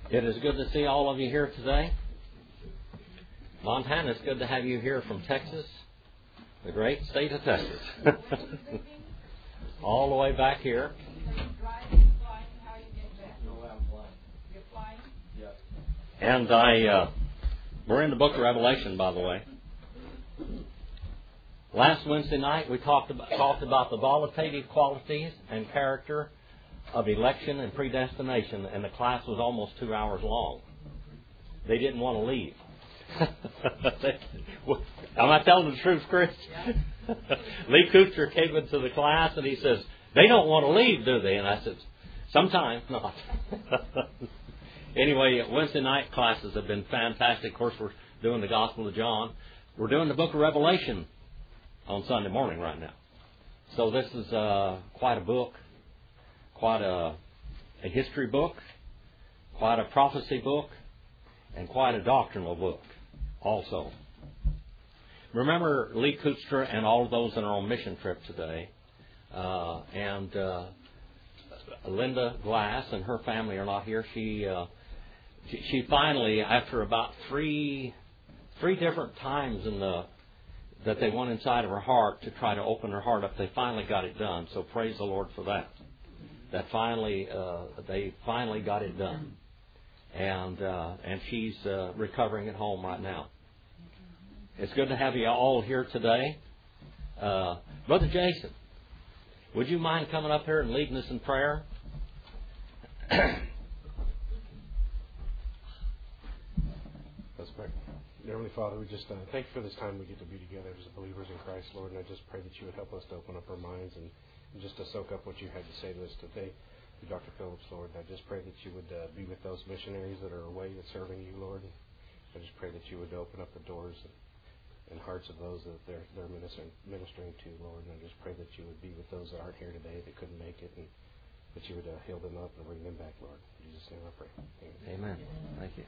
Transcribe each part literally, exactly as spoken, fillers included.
It is good to see all of you here today. Montana, it's good to have you here from Texas, the great state of Texas. All the way back here. And I, uh, we're in the book of Revelation, by the way. Last Wednesday night, we talked about, talked about the volatility qualities and character of election and predestination, and the class was almost two hours long. They didn't want to leave. Am I telling the truth, Chris? Lee Kuchar came into the class and he says, they don't want to leave, do they? And I said, sometimes not. Anyway, Wednesday night classes have been fantastic. Of course, we're doing the Gospel of John. We're doing the book of Revelation on Sunday morning right now. So this is uh, quite a book, quite a, a history book, quite a prophecy book, and quite a doctrinal book also. Remember Lee Kuchar and all of those that are on mission trip today, uh, and uh, Linda Glass and her family are not here. She, uh, she she finally, after about three three different times in the that they went inside of her heart to try to open her heart up, they finally got it done. So praise the Lord for that. That finally uh, they finally got it done, and uh, and she's uh, recovering at home right now. It's good to have you all here today. Uh, Brother Jason, would you mind coming up here and leading us in prayer? Let's pray. Heavenly Father, we just uh, thank you for this time we get to be together as believers in Christ, Lord, and I just pray that you would help us to open up our minds and, and just to soak up what you had to say to us today. Through Doctor Phillips, Lord, I just pray that you would uh, be with those missionaries that are away and serving you, Lord. I just pray that you would open up the doors and, and hearts of those that they're, they're ministering, ministering to, Lord. And I just pray that you would be with those that aren't here today that couldn't make it, and that you would uh, heal them up and bring them back, Lord. In Jesus' name I pray. Amen. Amen. Thank you.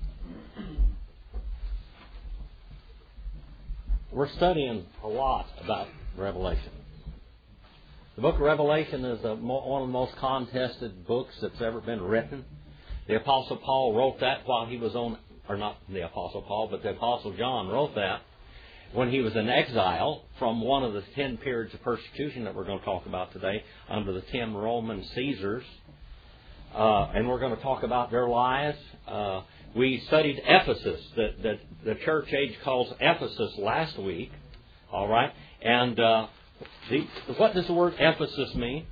We're studying a lot about Revelation. The book of Revelation is a, one of the most contested books that's ever been written. The Apostle Paul wrote that while he was on, or not the Apostle Paul, but the Apostle John wrote that when he was in exile from one of the ten periods of persecution that we're going to talk about today under the ten Roman Caesars. Uh, and we're going to talk about their lives. Uh, we studied Ephesus, that, that the church age calls Ephesus last week. All right? And uh, the, what does the word Ephesus mean?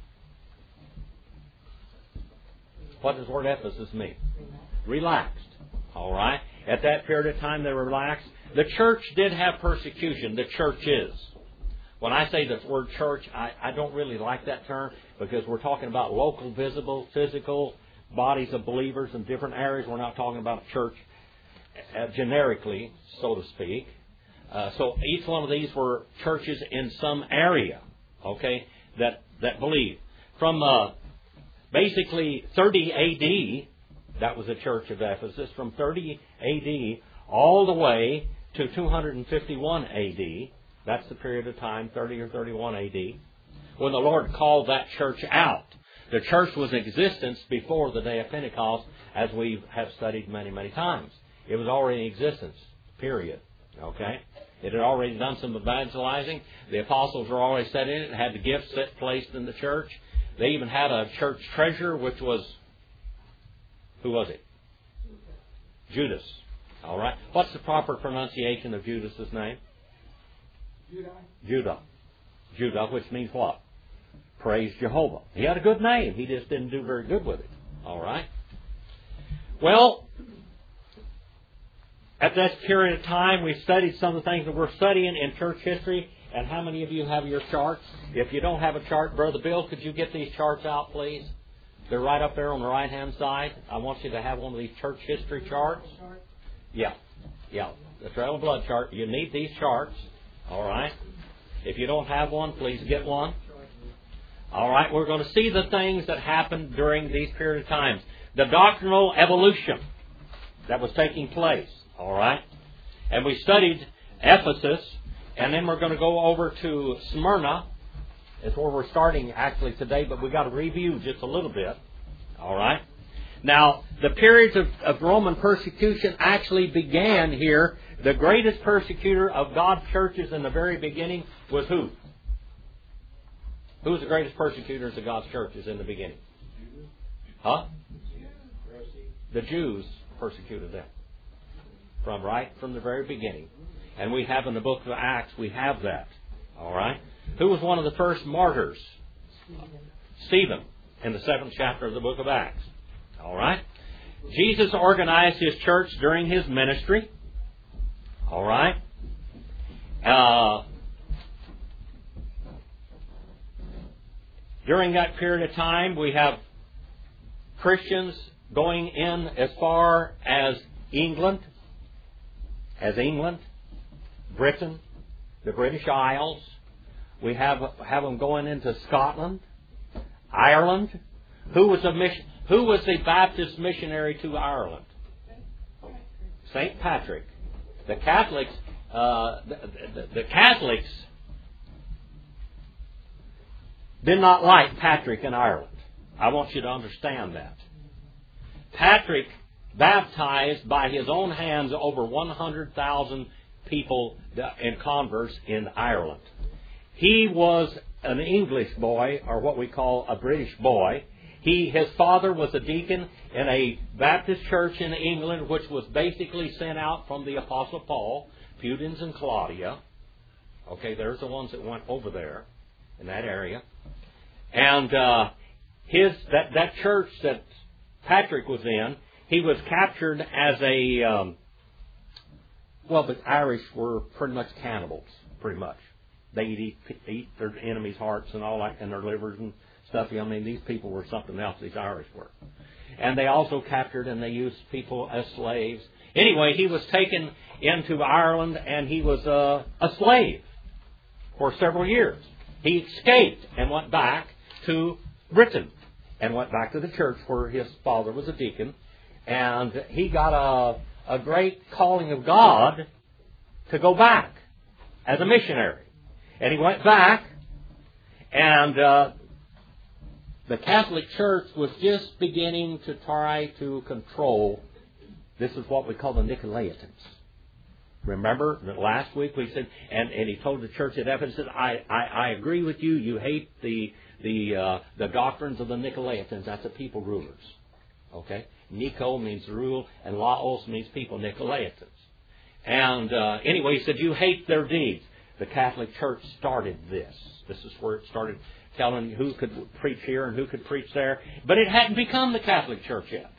What does the word Ephesus mean? Relaxed. All right? At that period of time, they were relaxed. The church did have persecution. The church is. When I say the word church, I, I don't really like that term because we're talking about local, visible, physical bodies of believers in different areas. We're not talking about a church uh, generically, so to speak. Uh, so each one of these were churches in some area, okay, that, that believed. From uh, basically thirty A D, that was the church of Ephesus, from thirty A D all the way to two hundred fifty-one A D, that's the period of time, thirty or thirty-one A D, when the Lord called that church out. The church was in existence before the day of Pentecost, as we have studied many, many times. It was already in existence, period. Okay? It had already done some evangelizing. The apostles were already set in it, had the gifts set placed in the church. They even had a church treasurer, which was, who was it? Judas. All right. What's the proper pronunciation of Judas's name? Judah. Judah. Judah, which means what? Praise Jehovah. He had a good name. He just didn't do very good with it. All right. Well, at that period of time, we studied some of the things that we're studying in church history. And how many of you have your charts? If you don't have a chart, Brother Bill, could you get these charts out, please? They're right up there on the right-hand side. I want you to have one of these church history charts. Yeah. Yeah. The Trail of Blood chart. You need these charts. All right. If you don't have one, please get one. All right. We're going to see the things that happened during these period of times. The doctrinal evolution that was taking place. All right. And we studied Ephesus. And then we're going to go over to Smyrna. It's where we're starting actually today, but we've got to review just a little bit. All right. Now, the periods of, of Roman persecution actually began here. The greatest persecutor of God's churches in the very beginning was who? Who was the greatest persecutors of God's churches in the beginning? Huh? The Jews persecuted them. From right from the very beginning. And we have in the book of Acts, we have that. All right? Who was one of the first martyrs? Stephen, in the seventh chapter of the book of Acts. All right? Jesus organized His church during His ministry. All right? Uh, during that period of time, we have Christians going in as far as England, as England, Britain, the British Isles. We have have them going into Scotland, Ireland. Who was a mission? Who was the Baptist missionary to Ireland? Saint Patrick. The Catholics, uh, the, the, the Catholics did not like Patrick in Ireland. I want you to understand that. Patrick baptized by his own hands over one hundred thousand people in converts in Ireland. He was an English boy, or what we call a British boy. He, his father was a deacon in a Baptist church in England, which was basically sent out from the Apostle Paul, Pudens and Claudia. Okay, there's the ones that went over there in that area. And uh, his that that church that Patrick was in, he was captured as a um, well, the Irish were pretty much cannibals, pretty much. They eat, eat their enemies' hearts and all that, and their livers and stuff. I mean, these people were something else, these Irish were. And they also captured and they used people as slaves. Anyway, he was taken into Ireland and he was uh, a slave for several years. He escaped and went back to Britain and went back to the church where his father was a deacon. And he got a, a great calling of God to go back as a missionary. And he went back, and uh, the Catholic Church was just beginning to try to control. This is what we call the Nicolaitans. Remember that last week we said, and, and he told the church at Ephesus, I, I, I agree with you. You hate the the uh, the doctrines of the Nicolaitans. That's the people rulers. Okay, Nico means rule, and Laos means people. Nicolaitans. And uh, anyway, he said you hate their deeds. The Catholic Church started this. This is where it started telling who could preach here and who could preach there. But it hadn't become the Catholic Church yet.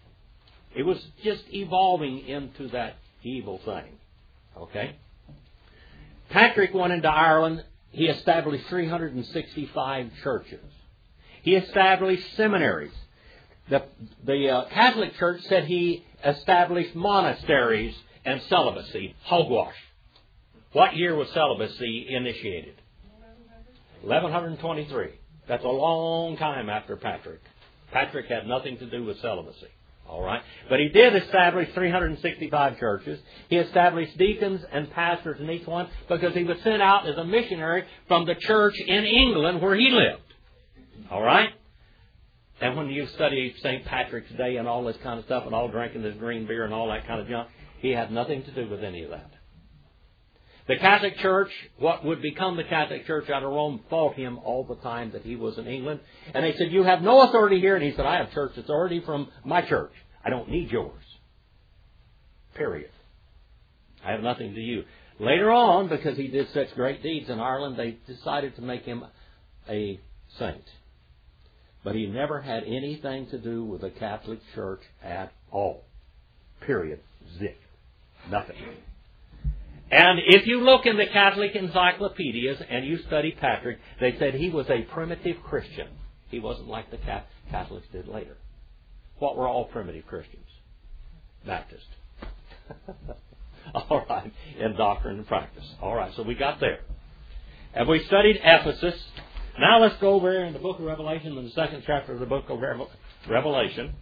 It was just evolving into that evil thing. Okay? Patrick went into Ireland. He established three hundred sixty-five churches. He established seminaries. The, the uh, Catholic Church said he established monasteries and celibacy. Hogwash. What year was celibacy initiated? eleven twenty-three. That's a long time after Patrick. Patrick had nothing to do with celibacy. All right? But he did establish three hundred sixty-five churches. He established deacons and pastors in each one because he was sent out as a missionary from the church in England where he lived. All right? And when you study Saint Patrick's Day and all this kind of stuff and all drinking this green beer and all that kind of junk, he had nothing to do with any of that. The Catholic Church, what would become the Catholic Church out of Rome, fought him all the time that he was in England. And they said, you have no authority here. And he said, I have church authority from my church. I don't need yours. Period. I have nothing to you. Later on, because he did such great deeds in Ireland, they decided to make him a saint. But he never had anything to do with the Catholic Church at all. Period. Zip. Nothing. And if you look in the Catholic encyclopedias and you study Patrick, they said he was a primitive Christian. He wasn't like the Catholics did later. What were all primitive Christians? Baptist. All right. In doctrine and practice. All right. So we got there. And we studied Ephesus. Now let's go over in the book of Revelation, in the second chapter of the book of Revelation.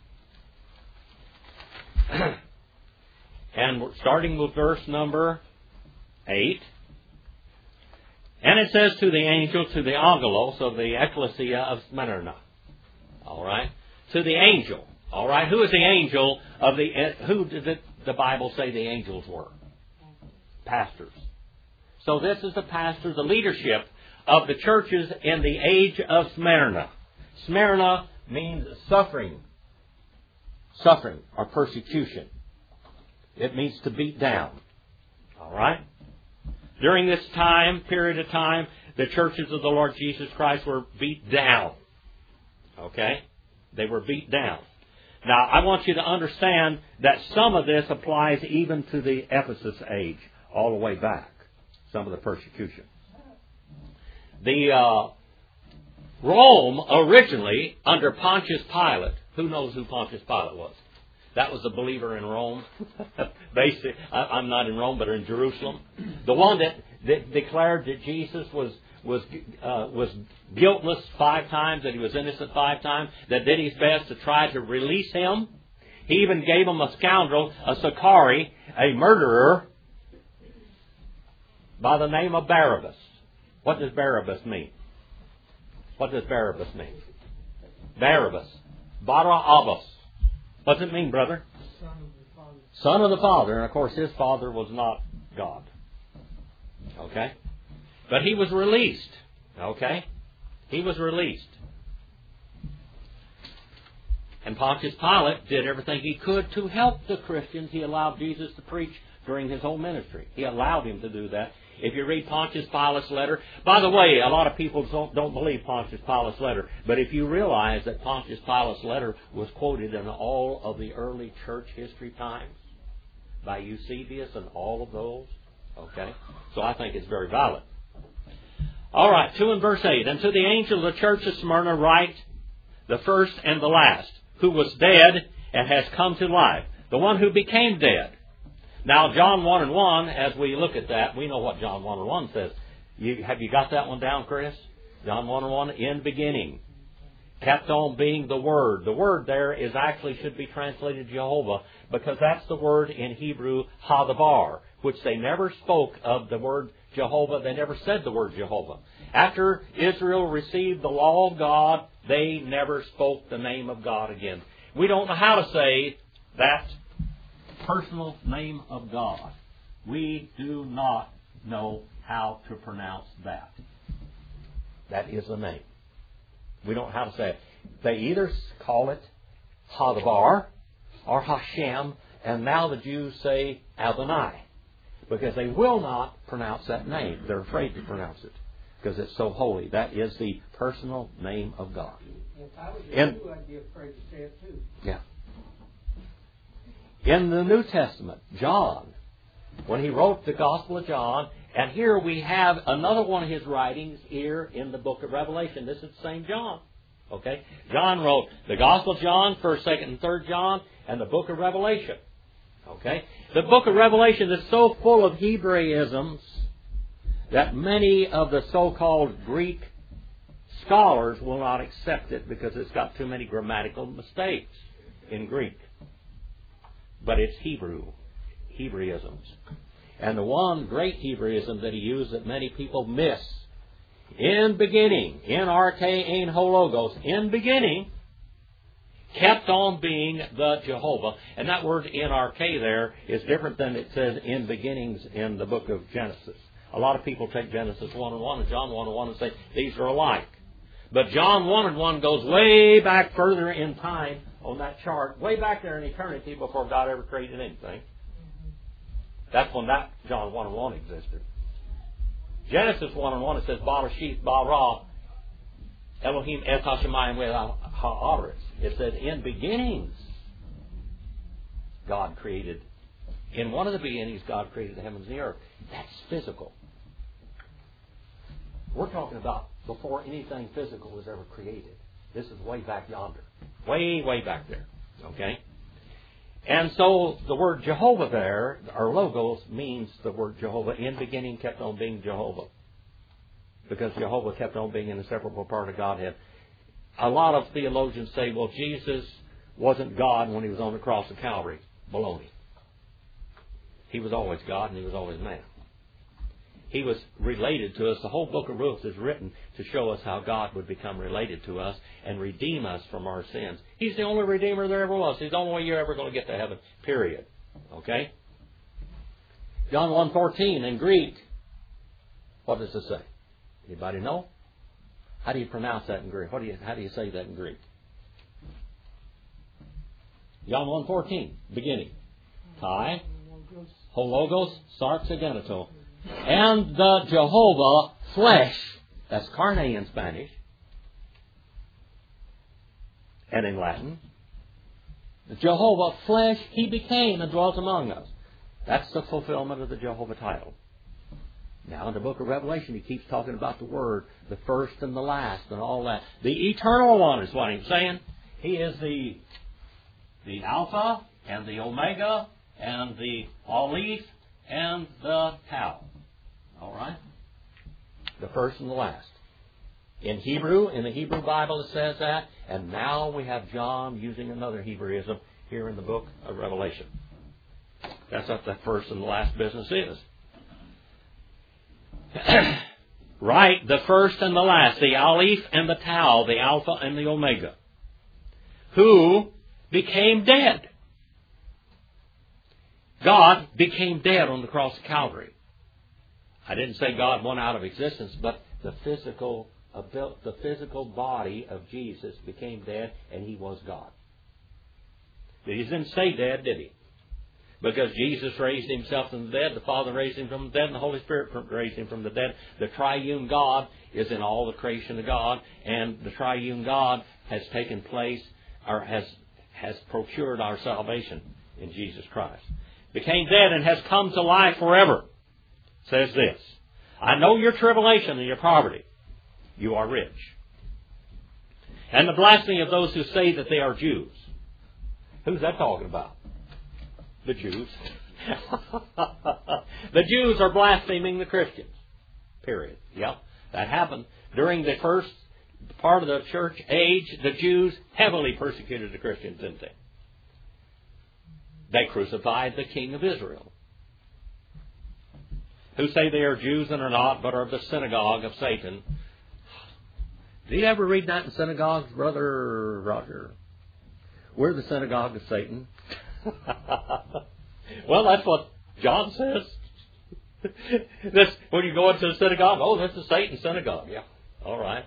And we're starting with verse number eight. And it says, to the angel, to the angelos of the ecclesia of Smyrna. All right? To the angel. All right, who is the angel of the, who did the, the Bible say the angels were? Pastors. So this is the pastor, the leadership of the churches in the age of Smyrna. Smyrna means suffering. Suffering or persecution. It means to beat down. All right? During this time, period of time, the churches of the Lord Jesus Christ were beat down. Okay? They were beat down. Now, I want you to understand that some of this applies even to the Ephesus age, all the way back. Some of the persecution. The uh, Rome originally, under Pontius Pilate, who knows who Pontius Pilate was? That was the believer in Rome. Basically, I'm not in Rome, but in Jerusalem. The one that, that declared that Jesus was was uh, was guiltless five times, that he was innocent five times, that did his best to try to release him. He even gave him a scoundrel, a Sicarii, a murderer, by the name of Barabbas. What does Barabbas mean? What does Barabbas mean? Barabbas. Barabbas. What does it mean, brother? Son of the Father. Son of the Father. And of course his father was not God. Okay? But he was released. Okay? He was released. And Pontius Pilate did everything he could to help the Christians. He allowed Jesus to preach during his whole ministry. He allowed him to do that. If you read Pontius Pilate's letter, by the way, a lot of people don't, don't believe Pontius Pilate's letter, but if you realize that Pontius Pilate's letter was quoted in all of the early church history times by Eusebius and all of those, okay? So I think it's very valid. All right, two and verse eight. And to the angel of the church of Smyrna write, the first and the last, who was dead and has come to life, the one who became dead. Now, John one and one, as we look at that, we know what John one and one says. You, have you got that one down, Chris? John one and one, in beginning. Kept on being the Word. The word there is actually should be translated Jehovah, because that's the word in Hebrew, Hadabar, which they never spoke of the word Jehovah. They never said the word Jehovah. After Israel received the law of God, they never spoke the name of God again. We don't know how to say that personal name of God. We do not know how to pronounce that. That is the name. We don't know how to say it. They either call it Hadabar or Hashem, and now the Jews say Adonai, because they will not pronounce that name. They're afraid to pronounce it because it's so holy. That is the personal name of God. If I was In, you, I'd be afraid to say it too. Yeah. In the New Testament, John, when he wrote the Gospel of John, and here we have another one of his writings here in the book of Revelation. This is the same John. Okay? John wrote the Gospel of John, first, second, and third John, and the book of Revelation. Okay? The book of Revelation is so full of Hebraisms that many of the so-called Greek scholars will not accept it because it's got too many grammatical mistakes in Greek. But it's Hebrew, Hebraisms. And the one great Hebraism that he used that many people miss, in beginning, in arche ein hologos, in beginning, kept on being the Jehovah. And that word in arche there is different than it says in beginnings in the book of Genesis. A lot of people take Genesis one and one and John one and one and say these are alike. But John one and one goes way back further in time on that chart, way back there in eternity before God ever created anything. That's when that John one and one existed. Genesis one and one, it says, Barashith bara Elohim et hashemayim ha'aretz. It says, in beginnings, God created. In one of the beginnings, God created the heavens and the earth. That's physical. We're talking about before anything physical was ever created. This is way back yonder. Way, way back there. Okay? And so the word Jehovah there, or Logos, means the word Jehovah. In beginning kept on being Jehovah. Because Jehovah kept on being an inseparable part of Godhead. A lot of theologians say, well, Jesus wasn't God when he was on the cross of Calvary. Baloney. He was always God and he was always man. He was related to us. The whole book of Ruth is written to show us how God would become related to us and redeem us from our sins. He's the only Redeemer there ever was. He's the only way you're ever going to get to heaven, period. Okay? John one fourteen in Greek. What does it say? Anybody know? How do you pronounce that in Greek? What do you, how do you say that in Greek? John one fourteen, beginning. Kai, hologos, sarxageneto. And the Jehovah flesh, that's carne in Spanish, and in Latin, the Jehovah flesh, He became and dwelt among us. That's the fulfillment of the Jehovah title. Now in the book of Revelation, He keeps talking about the Word, the first and the last and all that. The Eternal One is what He's saying. He is the, the Alpha and the Omega and the Aleph and the Tau. All right? The first and the last. In Hebrew, in the Hebrew Bible it says that, and now we have John using another Hebrewism here in the book of Revelation. That's what the first and the last business is. Right, the first and the last, the Aleph and the Tau, the Alpha and the Omega, who became dead. God became dead on the cross of Calvary. I didn't say God went out of existence, but the physical, the physical body of Jesus became dead, and He was God. He didn't stay dead, did He? Because Jesus raised Himself from the dead, the Father raised Him from the dead, and the Holy Spirit raised Him from the dead. The triune God is in all the creation of God, and the triune God has taken place, or has, has procured our salvation in Jesus Christ. Became dead and has come to life forever. Says this, I know your tribulation and your poverty. You are rich. And the blasphemy of those who say that they are Jews. Who's that talking about? The Jews. The Jews are blaspheming the Christians. Period. Yep. That happened during the first part of the church age. The Jews heavily persecuted the Christians, didn't they? They crucified the King of Israel, who say they are Jews and are not, but are of the synagogue of Satan. Did you ever read that in synagogues, Brother Roger? We're the synagogue of Satan. Well, that's what John says. This, when you go into the synagogue, oh, this is Satan's synagogue. Yeah, all right.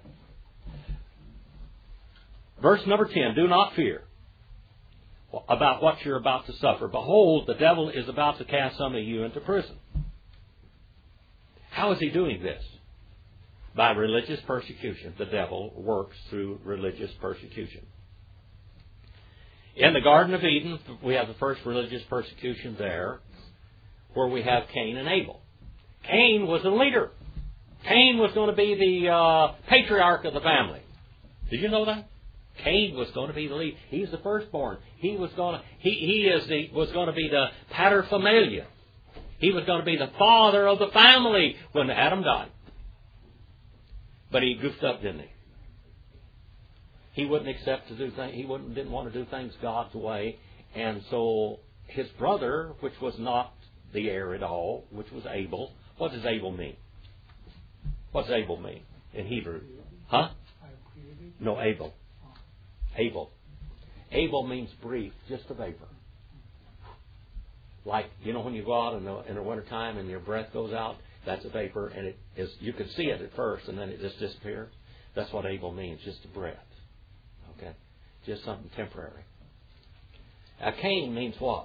Verse number ten, do not fear about what you're about to suffer. Behold, the devil is about to cast some of you into prison. How is he doing this? By religious persecution. The devil works through religious persecution. In the Garden of Eden, we have the first religious persecution there, where we have Cain and Abel. Cain was the leader. Cain was going to be the uh, patriarch of the family. Did you know that? Cain was going to be the lead. He's the firstborn. He was going to. He he is the was going to be the paterfamilias. He was going to be the father of the family when Adam died. But he goofed up, didn't he? He wouldn't accept to do things. He wouldn't didn't want to do things God's way, and so his brother, which was not the heir at all, which was Abel. What does Abel mean? What does Abel mean in Hebrew? Huh? No, Abel. Abel. Abel means brief, just a vapor. Like, you know, when you go out in the, in the wintertime and your breath goes out, that's a vapor, and it is, you can see it at first, and then it just disappears. That's what Abel means, just a breath. Okay? Just something temporary. Now, Cain means what?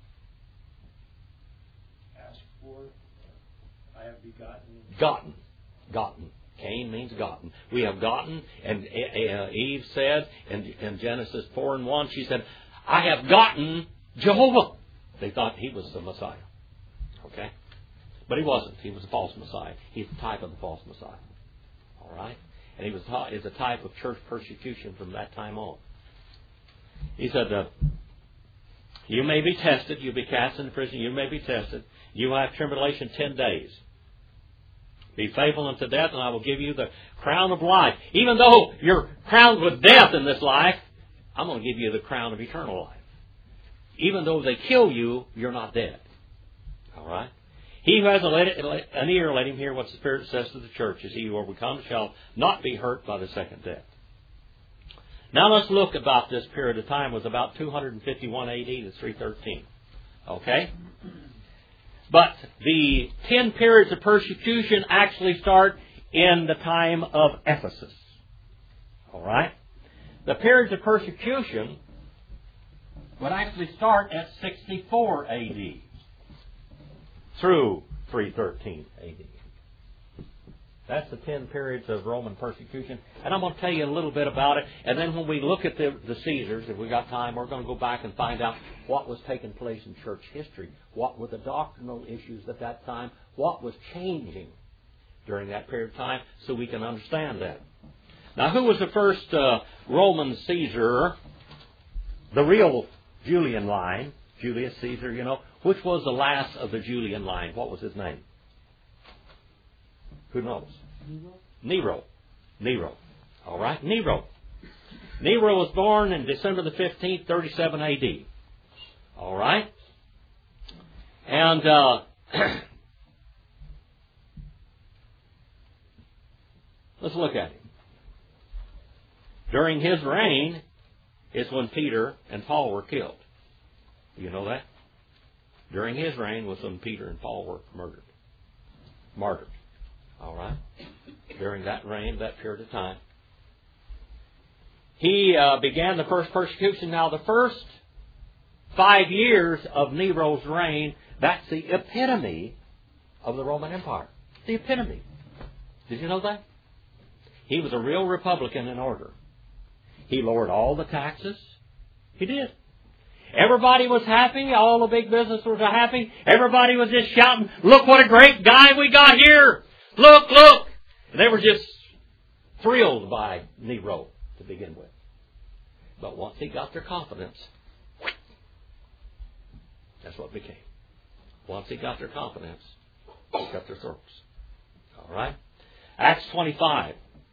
Ask for, I have begotten. Gotten. Gotten. Cain means gotten. We have gotten, and Eve said in, in Genesis four and one, she said, I have gotten Jehovah. They thought he was the Messiah. Okay? But he wasn't. He was a false Messiah. He's the type of the false Messiah. All right? And he was is a type of church persecution from that time on. He said, uh, you may be tested. You'll be cast into prison. You may be tested. You will have tribulation ten days. Be faithful unto death, and I will give you the crown of life. Even though you're crowned with death in this life, I'm going to give you the crown of eternal life. Even though they kill you, you're not dead. All right? He who has an ear, let him hear what the Spirit says to the churches. He who overcomes shall not be hurt by the second death. Now let's look about this period of time. It was about two fifty-one A D to three thirteen. Okay? But the ten periods of persecution actually start in the time of Ephesus. All right? The periods of persecution would actually start at sixty-four A D through three thirteen A D. That's the ten periods of Roman persecution. And I'm going to tell you a little bit about it. And then when we look at the, the Caesars, if we've got time, we're going to go back and find out what was taking place in church history. What were the doctrinal issues at that time? What was changing during that period of time, so we can understand that. Now, who was the first uh, Roman Caesar? The real Julian line. Julius Caesar, you know. Which was the last of the Julian line? What was his name? Who knows? Nero? Nero. Nero. All right? Nero. Nero was born in December the fifteenth, thirty-seven A D. All right? And uh, let's look at him. During his reign is when Peter and Paul were killed. Do you know that? During his reign was when Peter and Paul were murdered. Martyred. All right? During that reign, that period of time. He uh, began the first persecution. Now, the first five years of Nero's reign, that's the epitome of the Roman Empire. The epitome. Did you know that? He was a real Republican in order. He lowered all the taxes. He did. Everybody was happy. All the big businesses were happy. Everybody was just shouting, "Look what a great guy we got here! Look, look!" And they were just thrilled by Nero to begin with. But once he got their confidence, that's what it became. Once he got their confidence, he cut their throats. All right? Acts twenty-five.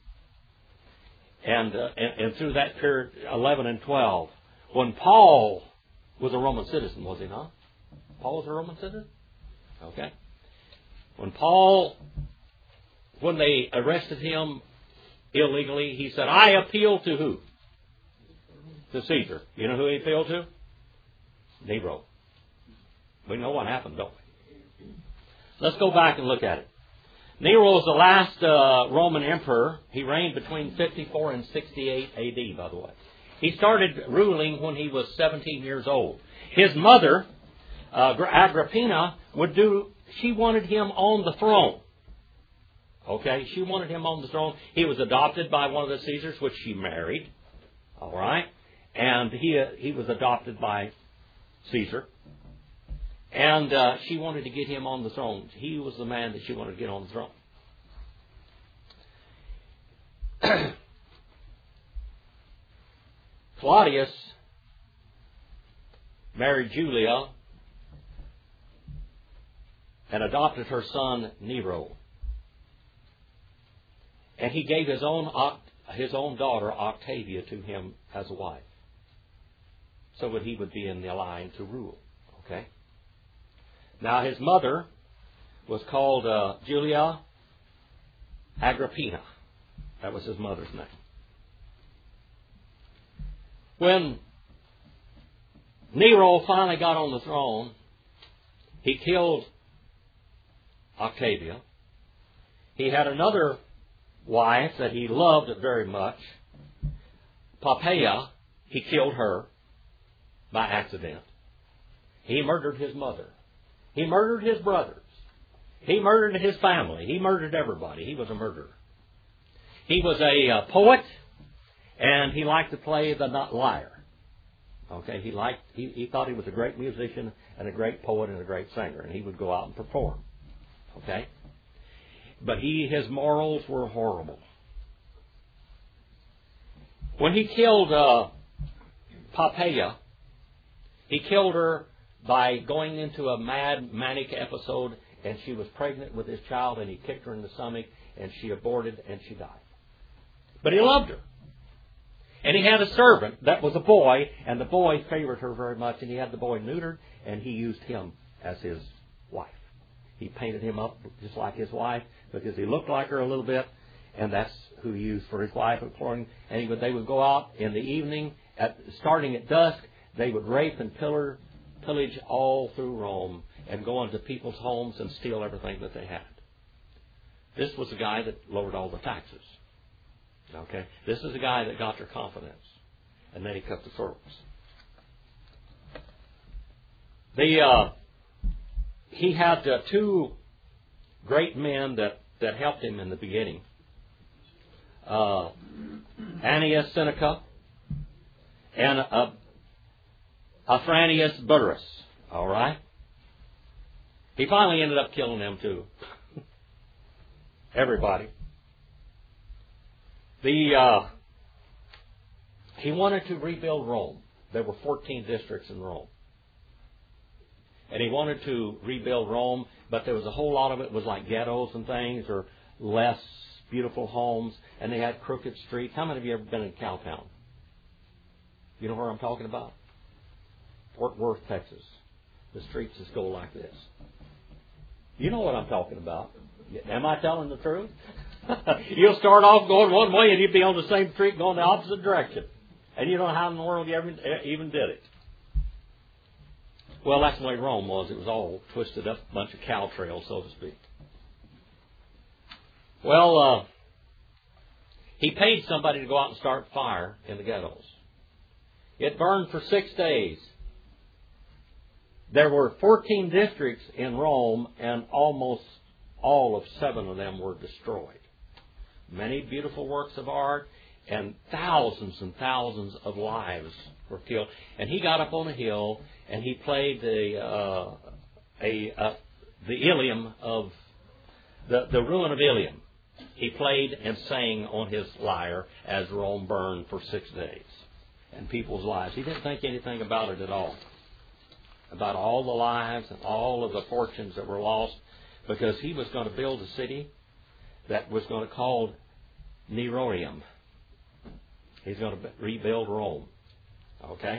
And, uh, and, and through that period, eleven and twelve, when Paul was a Roman citizen, was he not? Paul was a Roman citizen? Okay. When Paul, when they arrested him illegally, he said, "I appeal to who?" To Caesar. You know who he appealed to? Nero. We know what happened, don't we? Let's go back and look at it. Nero was the last uh, Roman emperor. He reigned between fifty-four and sixty-eight A D, by the way. He started ruling when he was seventeen years old. His mother, uh, Agrippina, would do, she wanted him on the throne. Okay, she wanted him on the throne. He was adopted by one of the Caesars, which she married. All right. And he, uh, he was adopted by Caesar. And uh, she wanted to get him on the throne. He was the man that she wanted to get on the throne. Claudius married Julia and adopted her son Nero. And he gave his own his own daughter Octavia to him as a wife, so that he would be in the line to rule. Okay. Now his mother was called uh, Julia Agrippina. That was his mother's name. When Nero finally got on the throne, he killed Octavia. He had another wife that he loved very much, Poppaea. He killed her by accident. He murdered his mother. He murdered his brothers. He murdered his family. He murdered everybody. He was a murderer. He was a uh, poet, and he liked to play the not liar. Okay, he liked. He, he thought he was a great musician and a great poet and a great singer, and he would go out and perform. Okay, but he his morals were horrible. When he killed uh, Poppaea, he killed her by going into a mad, manic episode, and she was pregnant with his child, and he kicked her in the stomach, and she aborted, and she died. But he loved her. And he had a servant that was a boy, and the boy favored her very much, and he had the boy neutered, and he used him as his wife. He painted him up just like his wife because he looked like her a little bit, and that's who he used for his wife. And he would, they would go out in the evening, at, starting at dusk. They would rape and pillar, pillage all through Rome and go into people's homes and steal everything that they had. This was the guy that lowered all the taxes. Okay, this is the guy that got their confidence, and then he cut the throats. The uh, he had uh, two great men that, that helped him in the beginning. Uh, Annius Seneca and uh, Afranius Burrus. All right. He finally ended up killing them too. Everybody. The uh, he wanted to rebuild Rome. There were fourteen districts in Rome. And he wanted to rebuild Rome, but there was a whole lot of it was like ghettos and things, or less beautiful homes, and they had crooked streets. How many of you have ever been in Cowtown? You know where I'm talking about? Fort Worth, Texas. The streets just go like this. You know what I'm talking about. Am I telling the truth? You'll start off going one way and you'll be on the same street going the opposite direction. And you don't know how in the world you ever even did it. Well, that's the way Rome was. It was all twisted up, a bunch of cow trails, so to speak. Well, uh, he paid somebody to go out and start fire in the ghettos. It burned for six days. There were fourteen districts in Rome, and almost all of seven of them were destroyed. Many beautiful works of art, and thousands and thousands of lives were killed. And he got up on a hill, and he played the uh, a uh, the Ilium of the the ruin of Ilium. He played and sang on his lyre as Rome burned for six days, and people's lives. He didn't think anything about it at all, about all the lives and all of the fortunes that were lost, because he was going to build a city that was going to be called Nerorium. He's going to rebuild Rome. Okay?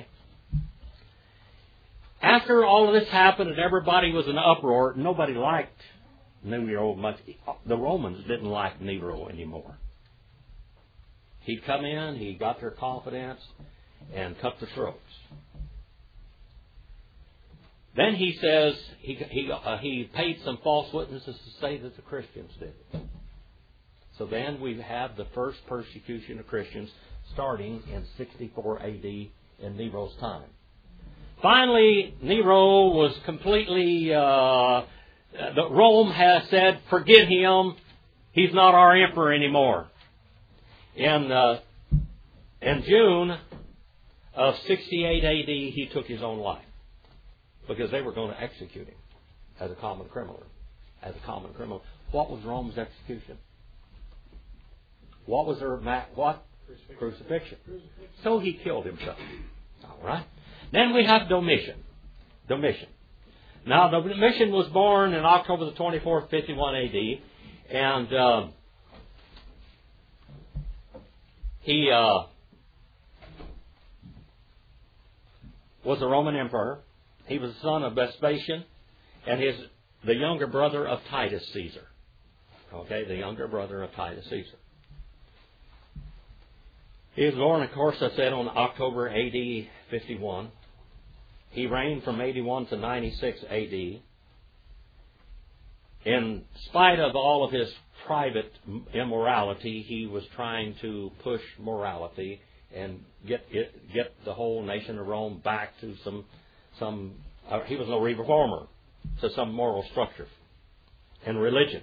After all of this happened and everybody was in uproar, nobody liked Nero much. The Romans didn't like Nero anymore. He'd come in, he got their confidence, and cut the throats. Then he says he he uh, he paid some false witnesses to say that the Christians did it. So then we have the first persecution of Christians starting in sixty-four A D in Nero's time. Finally, Nero was completely, uh, the Rome has said, forget him, he's not our emperor anymore. In, uh, in June of sixty-eight A D, he took his own life, because they were going to execute him as a common criminal. As a common criminal. What was Rome's execution? What was their what? Crucifixion. Crucifixion. Crucifixion. So he killed himself. All right. Then we have Domitian. Domitian. Now, Domitian was born in October the twenty-fourth, fifty-one A D, and uh, he uh, was a Roman emperor. He was the son of Vespasian, and his the younger brother of Titus Caesar. Okay, the younger brother of Titus Caesar. He was born, of course, I said, on October A D fifty-one. He reigned from eighty-one to ninety-six A D. In spite of all of his private immorality, he was trying to push morality and get get, get the whole nation of Rome back to some some. Uh, he was no reformer, to some moral structure and religion.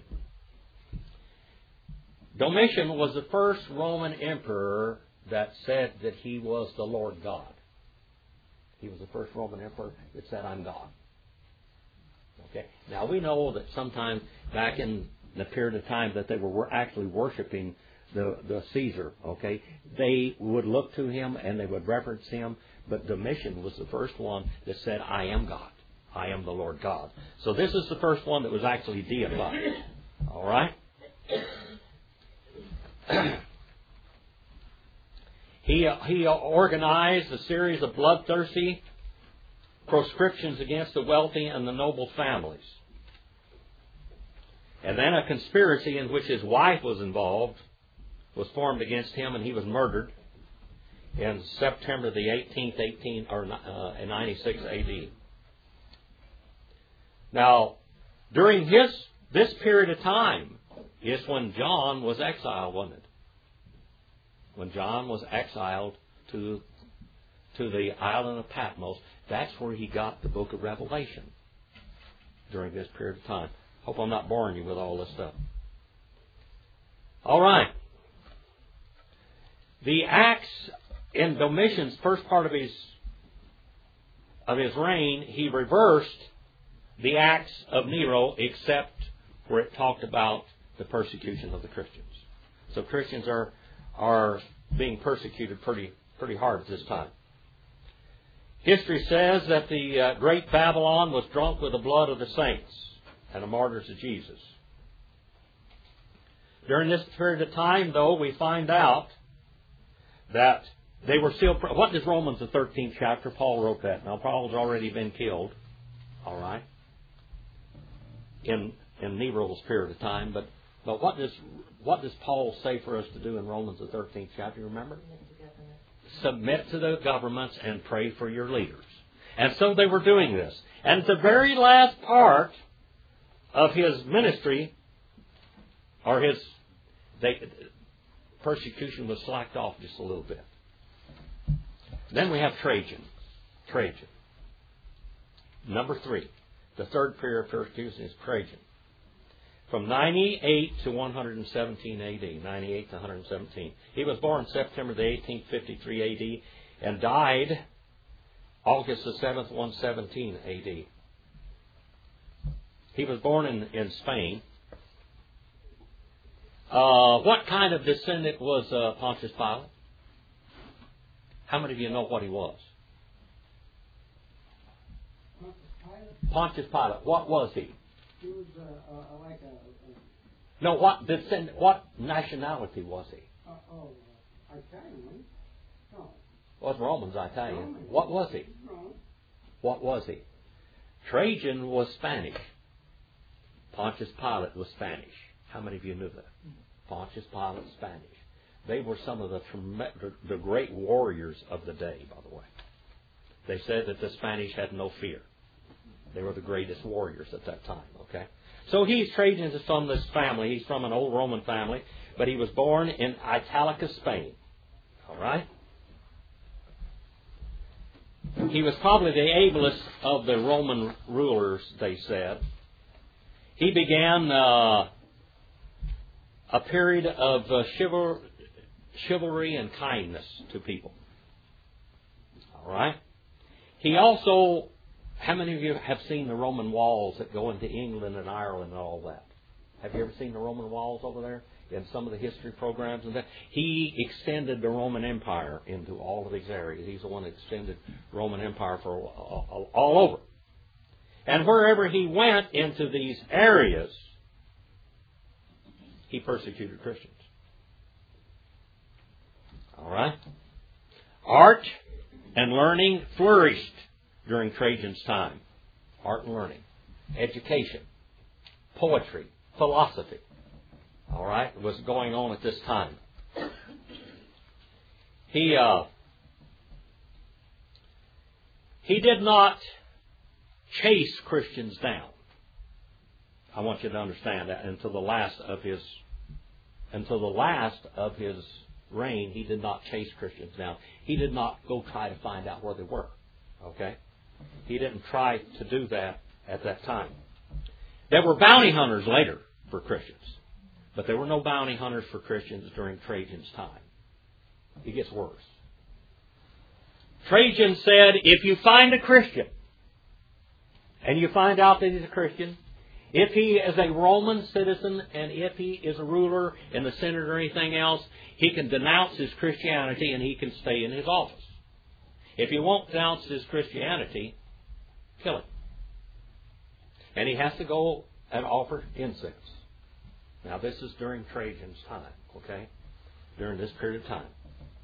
Domitian was the first Roman emperor that said that he was the Lord God. He was the first Roman emperor that said, I'm God. Okay. Now we know that sometime back in the period of time that they were actually worshiping the, the Caesar, okay, they would look to him and they would reverence him, but Domitian was the first one that said, I am God. I am the Lord God. So this is the first one that was actually deified. All right? He, he organized a series of bloodthirsty proscriptions against the wealthy and the noble families. And then a conspiracy in which his wife was involved was formed against him, and he was murdered in September the eighteenth, eighteen or uh, ninety-six A D. Now, during his this period of time is when John was exiled, wasn't it? When John was exiled to to the island of Patmos, that's where he got the book of Revelation during this period of time. Hope I'm not boring you with all this stuff. All right. The Acts in Domitian's first part of his of his reign, he reversed the acts of Nero, except where it talked about the persecution of the Christians. So Christians are are being persecuted pretty pretty hard at this time. History says that the uh, great Babylon was drunk with the blood of the saints and the martyrs of Jesus. During this period of time, though, we find out that they were still... What is Romans, the thirteenth chapter? Paul wrote that. Now, Paul's already been killed, all right, in in Nero's period of time. But but what does what does Paul say for us to do in Romans, the thirteenth chapter? You remember? Submit to the governments and pray for your leaders. And so they were doing this. And at the very last part of his ministry, or his they, persecution was slacked off just a little bit. Then we have Trajan. Trajan. Number three. The third period of persecution is Trajan. From ninety-eight to one hundred seventeen A D. ninety-eight to one hundred seventeen. He was born September the eighteenth, fifty-three A D, and died August the seventh, one seventeen A D. He was born in, in Spain. Uh, what kind of descendant was uh, Pontius Pilate? How many of you know what he was? Pontius Pilate. What was he? He was uh, uh, like a, a... No, what descendant, what nationality was he? Uh, oh, uh, Italian? No. Was Romans Italian? Roman. What was he? No. What was he? Trajan was Spanish. Pontius Pilate was Spanish. How many of you knew that? Pontius Pilate, Spanish. They were some of the the great warriors of the day, by the way. They said that the Spanish had no fear. They were the greatest warriors at that time, okay? So he's Trajan is from this family. He's from an old Roman family, but he was born in Italica, Spain. All right? He was probably the ablest of the Roman rulers, they said. He began uh, a period of uh, chival- chivalry and kindness to people. All right? He also... How many of you have seen the Roman walls that go into England and Ireland and all that? Have you ever seen the Roman walls over there in some of the history programs and that? He extended the Roman Empire into all of these areas. He's the one that extended Roman Empire for all, all over. And wherever he went into these areas, he persecuted Christians. All right? Art and learning flourished during Trajan's time. Art and learning, education, poetry, philosophy. All right, was going on at this time. He uh, he did not chase Christians down. I want you to understand that. Until the last of his until the last of his reign, he did not chase Christians down. He did not go try to find out where they were. Okay? He didn't try to do that at that time. There were bounty hunters later for Christians, but there were no bounty hunters for Christians during Trajan's time. It gets worse. Trajan said, if you find a Christian, and you find out that he's a Christian, if he is a Roman citizen, and if he is a ruler in the Senate or anything else, he can denounce his Christianity and he can stay in his office. If he won't denounce his Christianity, kill him. And he has to go and offer incense. Now this is during Trajan's time, okay? During this period of time.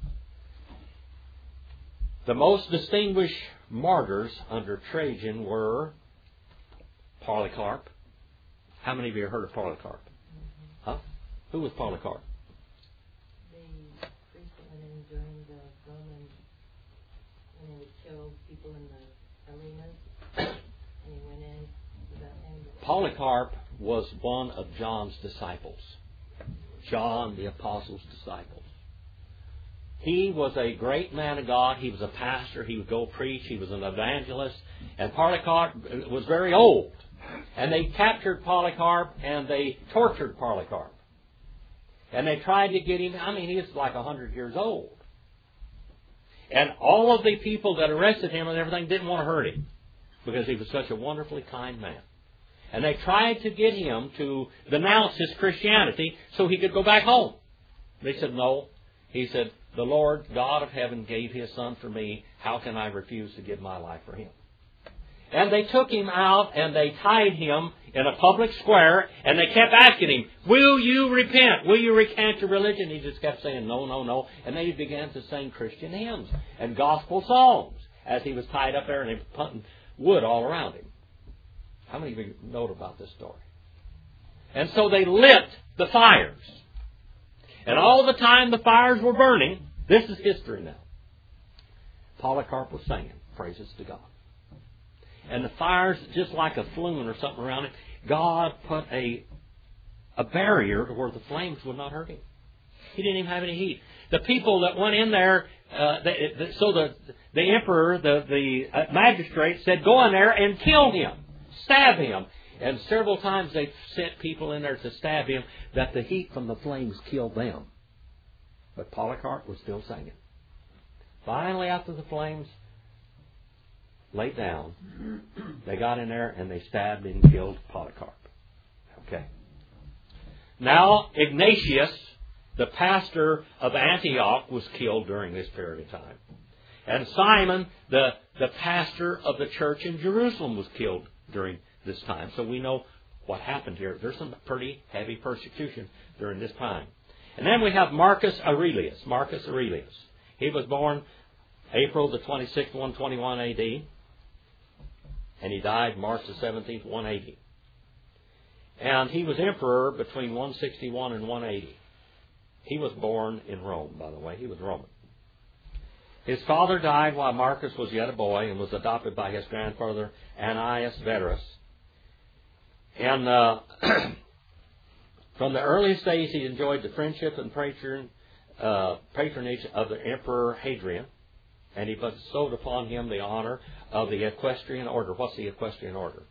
The most distinguished martyrs under Trajan were Polycarp, How many of you have heard of Polycarp? Huh? Who was Polycarp? The priest that went in during the Roman, when they would kill people in the arenas, and he went in. Was that him? Polycarp was one of John's disciples. John, the apostle's disciples. He was a great man of God. He was a pastor. He would go preach. He was an evangelist. And Polycarp was very old. And they captured Polycarp and they tortured Polycarp. And they tried to get him, I mean, he was like a hundred years old. And all of the people that arrested him and everything didn't want to hurt him because he was such a wonderfully kind man. And they tried to get him to denounce his Christianity so he could go back home. They said, no. He said, the Lord God of heaven gave His Son for me. How can I refuse to give my life for Him? And they took him out and they tied him in a public square and they kept asking him, will you repent? Will you recant your religion? He just kept saying, no, no, no. And then he began to sing Christian hymns and gospel songs as he was tied up there and they were putting wood all around him. How many of you know about this story? And so they lit the fires. And all the time the fires were burning, this is history now, Polycarp was singing praises to God. And the fires, just like a flume or something around it, God put a, a barrier to where the flames would not hurt him. He didn't even have any heat. The people that went in there, uh, they, the, so the, the emperor, the, the magistrate said, go in there and kill him. Stab him. And several times they sent people in there to stab him that the heat from the flames killed them. But Polycarp was still singing. Finally, after the flames laid down, they got in there and they stabbed and killed Polycarp. Okay. Now, Ignatius, the pastor of Antioch, was killed during this period of time. And Simon, the, the pastor of the church in Jerusalem, was killed during this time. So we know what happened here. There's some pretty heavy persecution during this time. And then we have Marcus Aurelius. Marcus Aurelius. He was born April the twenty-sixth, one twenty-one A D. And he died March the seventeenth, one eighty. And he was emperor between one sixty-one and one eighty. He was born in Rome, by the way. He was Roman. His father died while Marcus was yet a boy and was adopted by his grandfather, Annius Verus. And uh, from the earliest days, he enjoyed the friendship and patron, uh, patronage of the Emperor Hadrian, and he bestowed upon him the honor of the Equestrian Order. What's the Equestrian Order?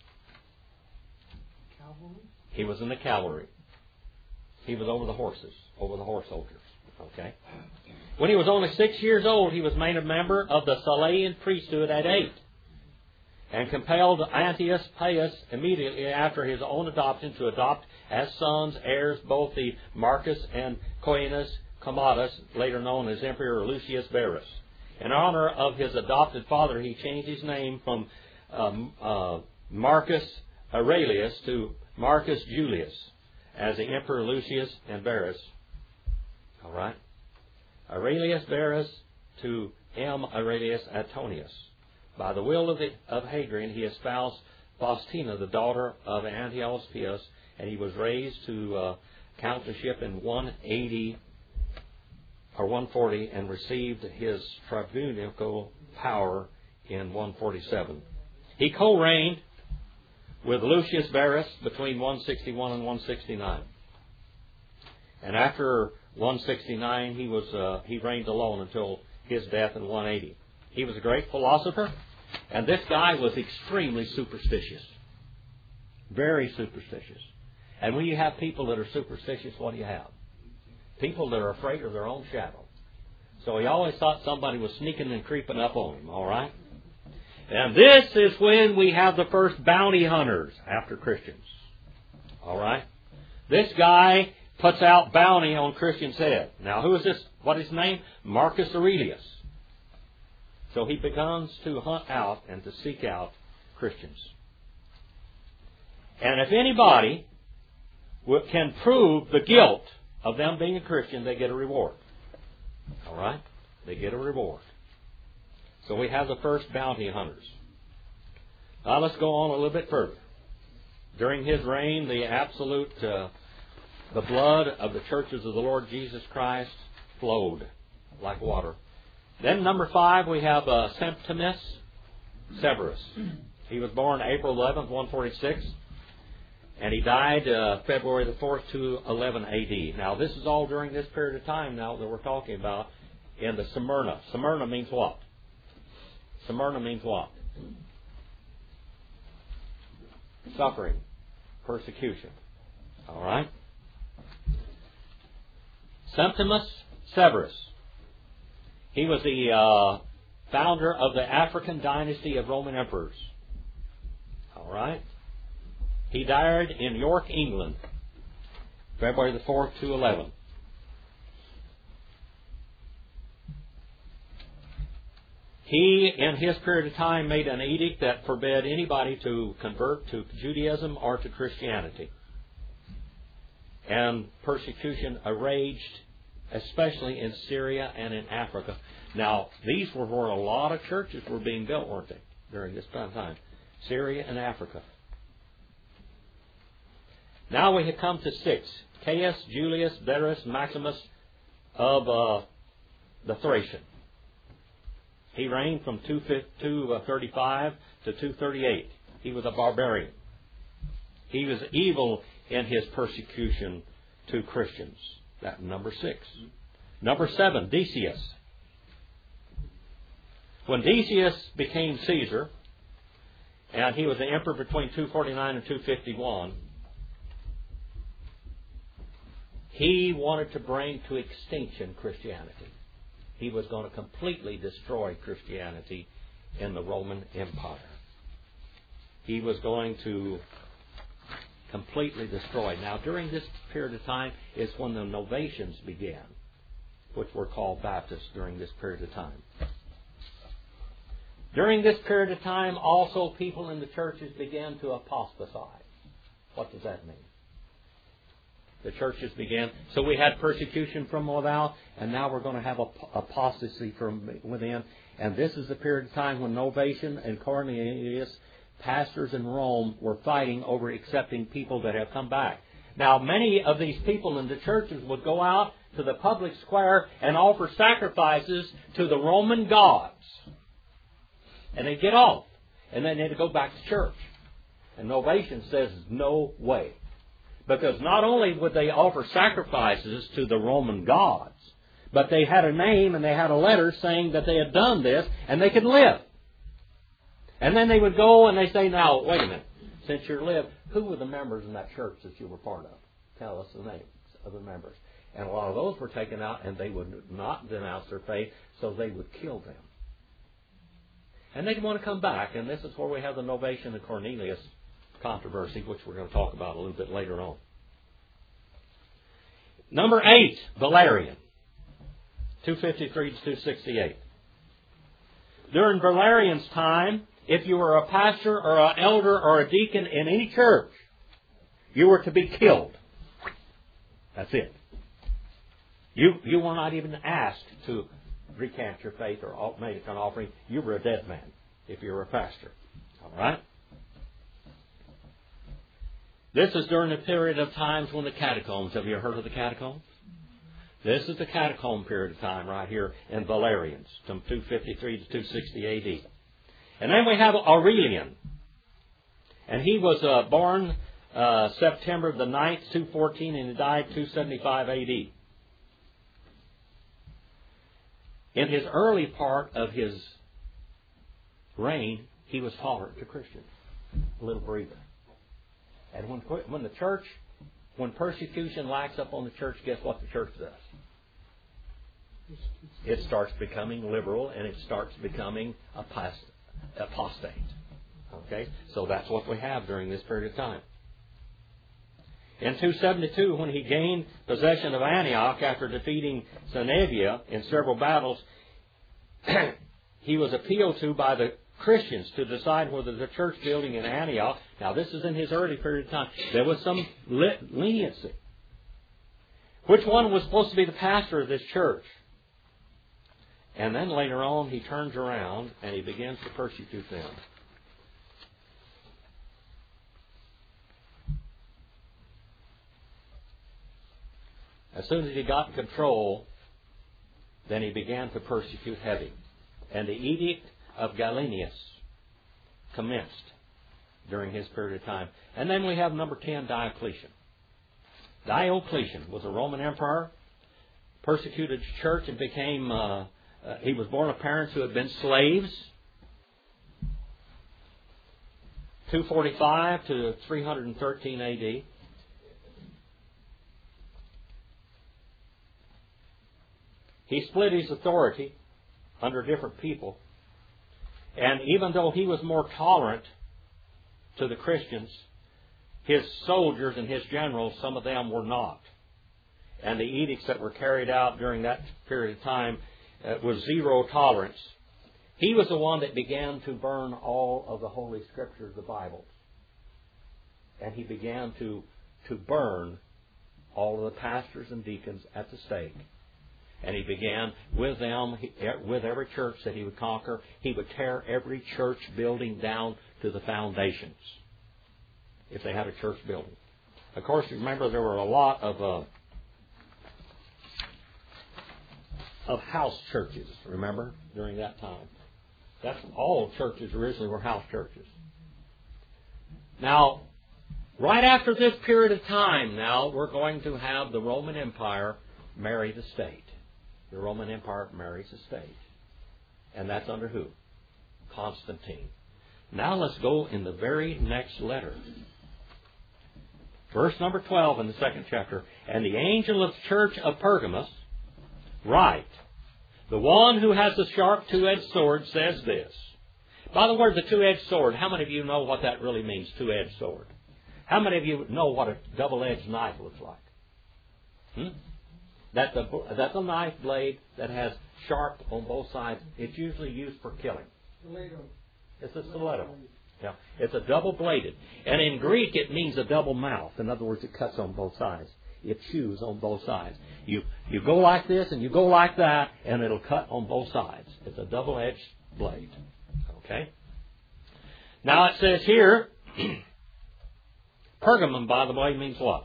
Cavalry? He was in the cavalry. He was over the horses, over the horse soldiers. Okay. When he was only six years old, he was made a member of the Salian priesthood at eight, and compelled Antiochus Pius immediately after his own adoption to adopt as sons, heirs, both the Marcus and Coenus Commodus, later known as Emperor Lucius Verus. In honor of his adopted father, he changed his name from um, uh, Marcus Aurelius to Marcus Julius as the Emperor Lucius and Verus. All right? Aurelius Verus to M. Aurelius Antonius. By the will of, the, of Hadrian, he espoused Faustina, the daughter of Antiochus Pius, and he was raised to uh, countship in one eighty or one forty and received his tribunal power in one forty-seven. He co-reigned with Lucius Verus between one sixty-one and one sixty-nine. And after one sixty-nine, he was uh, he reigned alone until his death in one eighty. He was a great philosopher, and this guy was extremely superstitious. Very superstitious. And when you have people that are superstitious, what do you have? People that are afraid of their own shadow. So he always thought somebody was sneaking and creeping up on him, all right? And this is when we have the first bounty hunters after Christians. All right? This guy puts out bounty on Christians' head. Now, who is this? What is his name? Marcus Aurelius. So he begins to hunt out and to seek out Christians. And if anybody can prove the guilt of them being a Christian, they get a reward. All right? They get a reward. So we have the first bounty hunters. Now let's go on a little bit further. During his reign, the absolute, uh, the blood of the churches of the Lord Jesus Christ flowed like water. Then number five, we have uh, Septimus Severus. He was born April eleventh, one forty-six, and he died uh, February the fourth, two eleven A D. Now, this is all during this period of time now that we're talking about in the Smyrna. Smyrna means what? Smyrna means what? Suffering, persecution. All right? Septimus Severus. He was the uh, founder of the African dynasty of Roman emperors. All right? He died in York, England, February the fourth, two eleven. He, in his period of time, made an edict that forbade anybody to convert to Judaism or to Christianity. And persecution raged, especially in Syria and in Africa. Now, these were where a lot of churches were being built, weren't they, during this time? Syria and Africa. Now we have come to six. Caius Julius Verus Maximus of uh, the Thracian. He reigned from two thirty-five to two thirty-eight. He was a barbarian. He was evil in his persecution to Christians. That's number six. Number seven, Decius. When Decius became Caesar, and he was the emperor between two forty-nine and two fifty-one, he wanted to bring to extinction Christianity. He was going to completely destroy Christianity in the Roman Empire. He was going to completely destroy. Now, during this period of time is when the Novatians began, which were called Baptists during this period of time. During this period of time, also people in the churches began to apostatize. What does that mean? The churches began. So we had persecution from without, and now we're going to have apostasy from within. And this is the period of time when Novatian and Cornelius, pastors in Rome, were fighting over accepting people that have come back. Now, many of these people in the churches would go out to the public square and offer sacrifices to the Roman gods. And they'd get off. And then they'd go back to church. And Novatian says, no way. Because not only would they offer sacrifices to the Roman gods, but they had a name and they had a letter saying that they had done this and they could live. And then they would go and they say, now, wait a minute. Since you're live, who were the members in that church that you were part of? Tell us the names of the members. And a lot of those were taken out and they would not denounce their faith, so they would kill them. And they'd want to come back, and this is where we have the Novatian and Cornelius controversy, which we're going to talk about a little bit later on. Number eight, Valerian, two fifty-three to two sixty-eight. During Valerian's time, if you were a pastor or an elder or a deacon in any church, you were to be killed. That's it. You, you were not even asked to recant your faith or make an offering. You were a dead man if you were a pastor. All right? This is during the period of times when the catacombs, have you heard of the catacombs? This is the catacomb period of time right here in Valerian's, from two fifty-three to two sixty A D. And then we have Aurelian. And he was uh, born uh, September the ninth, two fourteen, and he died two seventy-five A D. In his early part of his reign, he was tolerant to Christians. A little breather. And when when the church, when persecution lacks up on the church, guess what the church does? It starts becoming liberal and it starts becoming apostate. Okay? So that's what we have during this period of time. In two seventy-two, when he gained possession of Antioch after defeating Senevia in several battles, he was appealed to by the Christians to decide whether the church building in Antioch, now this is in his early period of time, there was some leniency. Which one was supposed to be the pastor of this church? And then later on he turns around and he begins to persecute them. As soon as he got in control, then he began to persecute heavy. And the Edict of Gallienus commenced during his period of time. And then we have number ten, Diocletian. Diocletian was a Roman emperor, persecuted the church and became, uh, uh, he was born of parents who had been slaves. two forty-five to three thirteen A D. He split his authority under different people. And even though he was more tolerant to the Christians, his soldiers and his generals, some of them were not. And the edicts that were carried out during that period of time uh, was zero tolerance. He was the one that began to burn all of the Holy Scriptures, the Bibles. And he began to, to burn all of the pastors and deacons at the stake. And he began with them, with every church that he would conquer, he would tear every church building down to the foundations, if they had a church building. Of course, remember there were a lot of uh, of house churches, remember, during that time. That's all churches originally were house churches. Now, right after this period of time now, we're going to have the Roman Empire marry the state. The Roman Empire marries the state. And that's under who? Constantine. Now let's go in the very next letter. Verse number twelve in the second chapter. And the angel of the church of Pergamos write, the one who has the sharp two-edged sword says this. By the word, the two-edged sword, how many of you know what that really means, two-edged sword? How many of you know what a double-edged knife looks like? Hmm? That's a, that's a knife blade that has sharp on both sides. It's usually used for killing. Stiletto. It's a stiletto. Yeah. It's a double-bladed. And in Greek, it means a double mouth. In other words, it cuts on both sides. It chews on both sides. You you go like this and you go like that, and it'll cut on both sides. It's a double-edged blade. Okay? Now it says here, Pergamum, by the way, means what?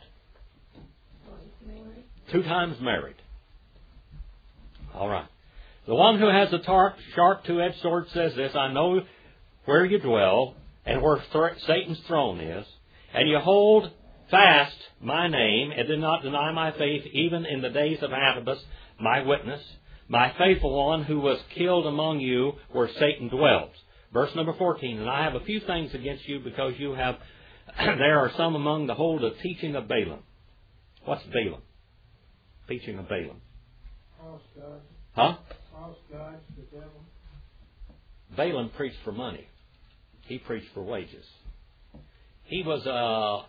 Two times married. All right. The one who has a tar- sharp two-edged sword says this, I know where you dwell and where th- Satan's throne is, and you hold fast my name and did not deny my faith even in the days of Antipas, my witness, my faithful one who was killed among you where Satan dwells. Verse number fourteen, and I have a few things against you because you have, there are some among the hold of teaching of Balaam. What's Balaam? Teaching of Balaam. False gods. Huh? False gods, the devil. Balaam preached for money. He preached for wages. He was uh